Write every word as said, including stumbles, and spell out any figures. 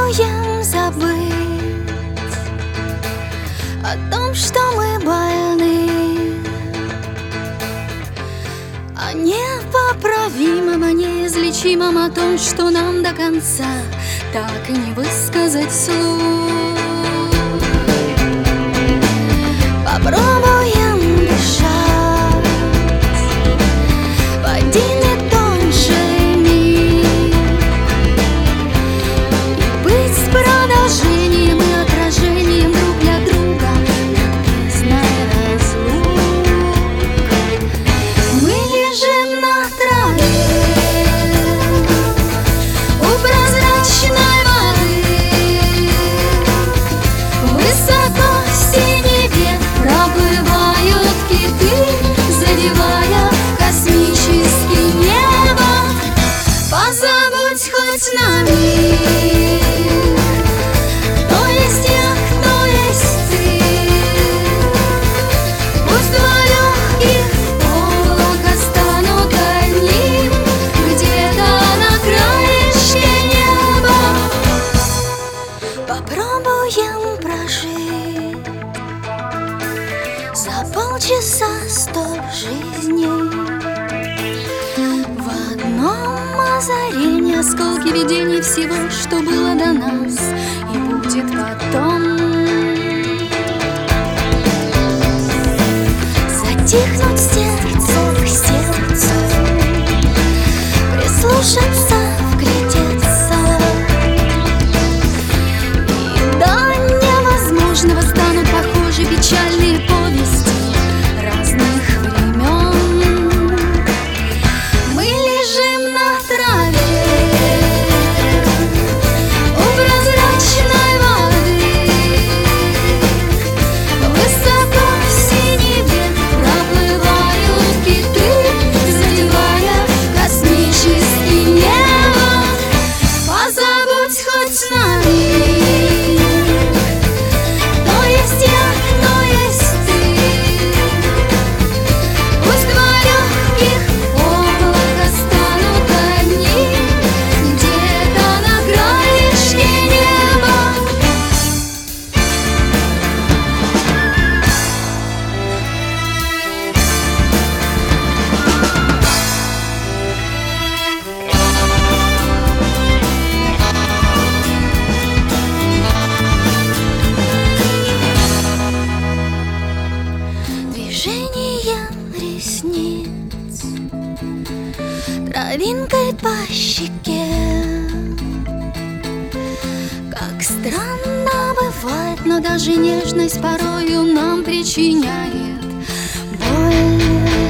Попробуем забыть о том, что мы больны, о непоправимом, о неизлечимом, о том, что нам до конца так и не высказать вслух. Попробуем дышать в один и тот же миг и быть продолжением и отражением друг для друга над бездной разлук. Мы лежим на траве у прозрачной воды, высоко в синеве проплывают киты, задевая космический небо. Позабудь хоть на миг, кто есть я, кто есть ты. Пусть два легких облака станут одним где-то на краешке неба. Попробуем прожить за полчаса сто жизней. В одном озарении осколки видений всего, что было до нас и будет потом. Затихнуть сердцу к сердцу, прислушаться, вглядеться, и до невозможного станут похожи печальные повести разных времен. Мы лежим на траве у прозрачной воды, высоко в синеве проплывают киты, задевая космический небо. Позабудь хоть на миг, кто есть я, кто есть ты. Пусть два легких облака станут одним где-то на краешке неба. Движением ресниц, травинкой по щеке. Как странно бывает, но даже нежность порою нам причиняет боль.